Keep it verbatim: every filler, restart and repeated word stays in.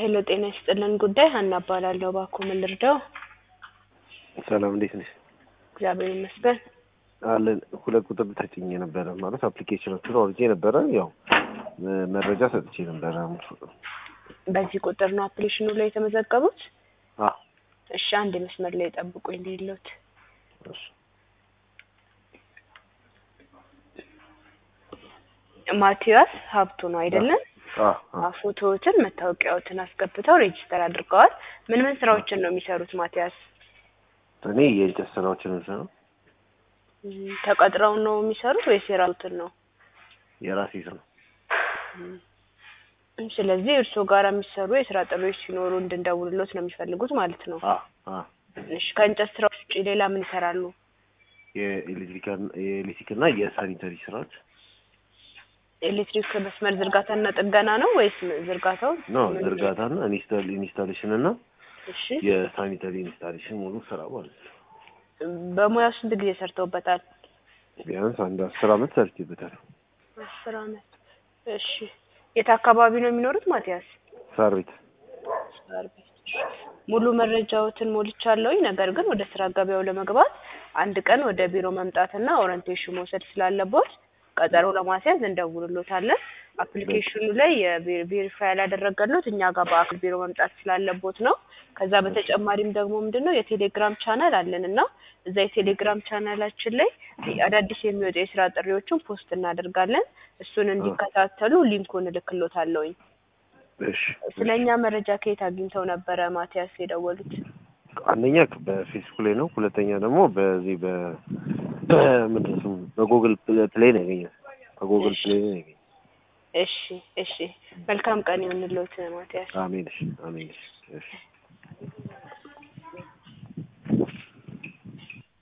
ሄሎ ጤና ይስጥልን ጉዳይ ሀና እባላለሁ ባኮ ምን ልርዳው? ሰላም እንዴት ነሽ? እግዚአብሔር ይመስገን። አለን ሁለት ቁጥር ተጭኜ ነበር ማለት አፕሊኬሽኖቹን አውርጄ ነበር ያው መረጃ ሰጥቼ ነበር። በዚህ ቁጥር ነው አፕሊኬሽኑ ላይ የተመዘገቡት? አዎ። እሺ አንድ መስመር ላይ ጠብቁኝ ሊሉት። እሺ ማቲያስ ሀብቱ ነው አይደለም? አዎ። ፎቶዎችን መታወቂያዎችን አስገብተው ሬጂስተር አድርገዋል። ምን ምን ስራዎችን ነው የሚሰሩት ማቲያስ? እኔ የእንጨት ስራዎችን ነው። ተቀጥረው ነው የሚሰሩት ወይስ የራሱትን ነው? የራሴ ስራ። ስለዚህ እርሶ ጋር የሚሰሩ የስራ ጥሪዎች ሲኖሩ እንድንደውልሎት ነው የሚፈልጉት ማለት ነው? አዎ አዎ። እሺ ከእንጨት ስራዎች ውጪ ሌላ ምን ይሰራሉ? የኤሌክትሪካል የኤሌክትሪክና የሳኒተሪ ስራዎች። ኤሌክትሪክ መስመር ዝርጋታና ጥገና ነው ወይስ ዝርጋታው? ነው ዝርጋታና ኢንስታል ኢንስታሌሽን እና እሺ የሳኒተሪ ኢንስታሌሽን ሙሉ ስራ ማለት ነው። በሙያው ስንት ጊዜ ሰርተውበታል? ቢያንስ አንድ አስር አመት ሰርቼበታል። አስር አመት። እሺ የት አካባቢ ነው የሚኖሩት ማቲያስ? ሳር ቤት። ሳር ቤት። ሙሉ መረጃዎትን ሞልቻለሁኝ። ነገር ግን ወደ ስራ ገበያው ለመግባት አንድ ቀን ወደ ቢሮ መምጣትና ኦሪንቴሽን መውሰድ ስላለበት ቀጠሮ ለማስያዝ እንደውልሎታለን። አፕሊኬሽኑ ላይ የቬሪፋይ ያላደረገሉት እኛ ጋር በአካል ቢሮ መምጣት ስላለበት ነው። ከዛ በተጨማሪም ደግሞ ምንድነው የቴሌግራም ቻናል አለንና እዛ የቴሌግራም ቻናላችን ላይ አዳዲስ የሚወጡ የስራ ጥሪዎችን ፖስት እናደርጋለን። እሱን እንዲከታተሉ ሊንኩን እልክሎታለሁኝ። እሺ ስለኛ መረጃ ከየት አግኝተው ነበር ማቲያስ የደወሉት? አንደኛ በፌስቡክ ላይ ነው፣ ሁለተኛ ደግሞ በዚህ በ ምንድን ነው በጉግል ፕሌይ ነው ያገኘሁት። በጉግል ፕሌይ ነው ያገኘሁት። እሺ እሺ መልካም ቀን ይሁንልዎት ማቲያስ። አሜን። እሺ አሜን። እሺ